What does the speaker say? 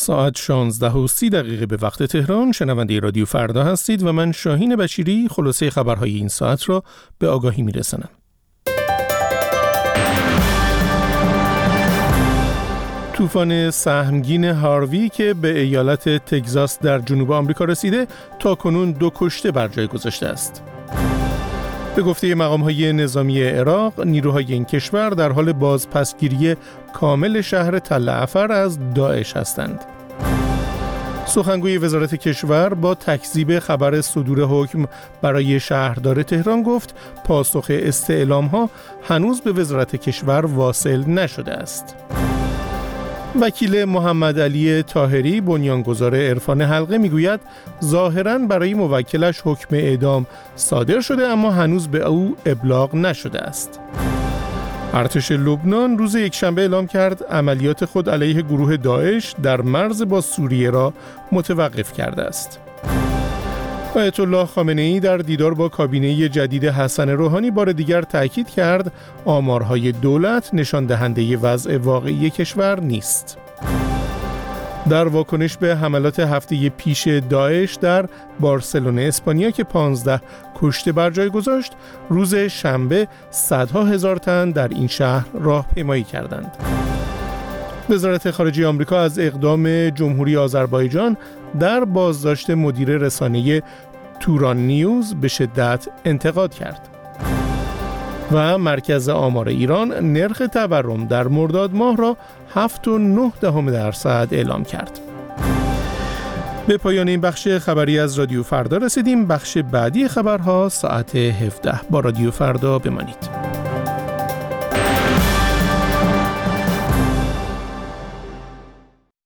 ساعت 16:30 به وقت تهران. شنونده رادیو فردا هستید و من شاهین بشیری خلاصه خبرهای این ساعت را به آگاهی میرسانم. طوفان سهمگین هاروی که به ایالت تگزاس در جنوب آمریکا رسیده تا کنون 2 کشته بر جای گذاشته است. به گفته مقام‌های نظامی عراق، نیروهای این کشور در حال بازپسگیری کامل شهر تل عفر از داعش هستند. سخنگوی وزارت کشور با تکذیب خبر صدور حکم برای شهردار تهران گفت پاسخ استعلام‌ها هنوز به وزارت کشور واصل نشده است. وکیل محمد علی طاهری بنیانگذار عرفان حلقه میگوید ظاهراً برای موکلش حکم اعدام صادر شده اما هنوز به او ابلاغ نشده است. ارتش لبنان روز یکشنبه اعلام کرد عملیات خود علیه گروه داعش در مرز با سوریه را متوقف کرده است. آیت الله خامنه‌ای در دیدار با کابینه جدید حسن روحانی بار دیگر تأکید کرد آمارهای دولت نشان دهنده وضع واقعی کشور نیست. در واکنش به حملات هفته پیش داعش در بارسلون اسپانیا که 15 کشته بر جای گذاشت، روز شنبه صدها هزار تن در این شهر راهپیمایی کردند. وزارت خارجه آمریکا از اقدام جمهوری آذربایجان در بازداشت مدیر رسانه توران نیوز به شدت انتقاد کرد. و مرکز آمار ایران نرخ تورم در مرداد ماه را 7.9% اعلام کرد. به پایان این بخش خبری از رادیو فردا رسیدیم. بخش بعدی خبرها ساعت 17 با رادیو فردا بمانید.